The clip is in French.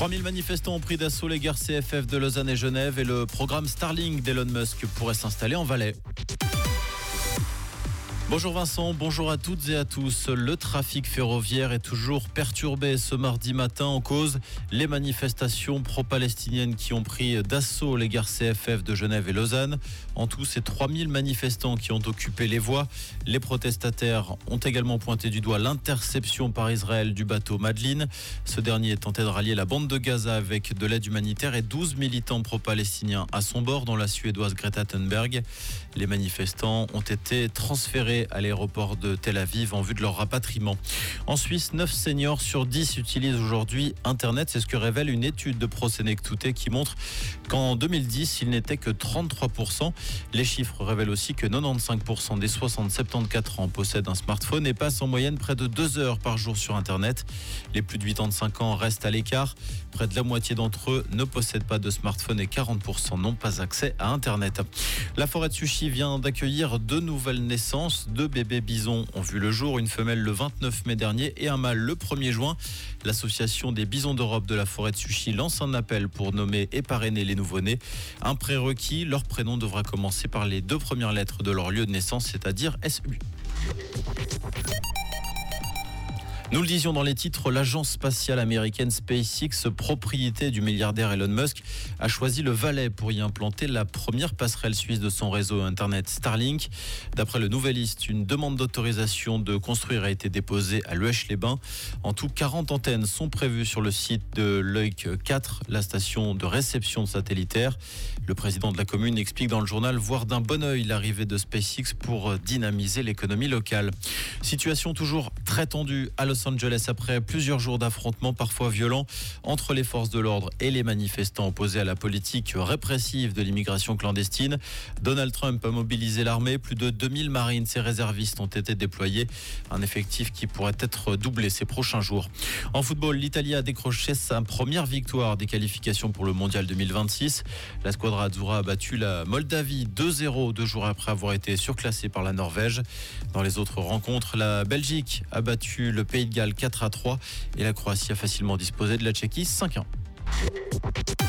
3000 manifestants ont pris d'assaut les gares CFF de Lausanne et Genève et le programme Starlink d'Elon Musk pourrait s'installer en Valais. Bonjour Vincent, bonjour à toutes et à tous. Le trafic ferroviaire est toujours perturbé ce mardi matin en cause les manifestations pro-palestiniennes qui ont pris d'assaut les gares CFF de Genève et Lausanne. En tout, c'est 3000 manifestants qui ont occupé les voies. Les protestataires ont également pointé du doigt l'interception par Israël du bateau Madeleine. Ce dernier tentait de rallier la bande de Gaza avec de l'aide humanitaire et 12 militants pro-palestiniens à son bord, dont la Suédoise Greta Thunberg. Les manifestants ont été transférés à l'aéroport de Tel Aviv en vue de leur rapatriement. En Suisse, 9 seniors sur 10 utilisent aujourd'hui Internet. C'est ce que révèle une étude de Prosenectute qui montre qu'en 2010, il n'était que 33%. Les chiffres révèlent aussi que 95% des 60-74 ans possèdent un smartphone et passent en moyenne près de 2 heures par jour sur Internet. Les plus de 85 ans restent à l'écart. Près de la moitié d'entre eux ne possèdent pas de smartphone et 40% n'ont pas accès à Internet. La forêt de Suchy vient d'accueillir 2 nouvelles naissances. 2 bébés bisons ont vu le jour, une femelle le 29 mai dernier et un mâle le 1er juin. L'association des bisons d'Europe de la forêt de Suchy lance un appel pour nommer et parrainer les nouveau-nés. Un prérequis, leur prénom devra commencer par les 2 premières lettres de leur lieu de naissance, c'est-à-dire SU. Nous le disions dans les titres, l'agence spatiale américaine SpaceX, propriété du milliardaire Elon Musk, a choisi le Valais pour y implanter la première passerelle suisse de son réseau Internet Starlink. D'après le Nouvelliste, une demande d'autorisation de construire a été déposée à Luèche-les-Bains. En tout, 40 antennes sont prévues sur le site de l'Oeuk 4, la station de réception satellitaire. Le président de la commune explique dans le journal voir d'un bon œil l'arrivée de SpaceX pour dynamiser l'économie locale. Situation toujours très tendue à Los Angeles après plusieurs jours d'affrontements parfois violents entre les forces de l'ordre et les manifestants opposés à la politique répressive de l'immigration clandestine. Donald Trump a mobilisé l'armée. Plus de 2000 Marines et réservistes ont été déployés. Un effectif qui pourrait être doublé ces prochains jours. En football, l'Italie a décroché sa première victoire des qualifications pour le Mondial 2026. La squadra azzurra a battu la Moldavie 2-0 2 jours après avoir été surclassée par la Norvège. Dans les autres rencontres, la Belgique a battu le Pays de Galles 4-3 et la Croatie a facilement disposé de la Tchéquie 5-1.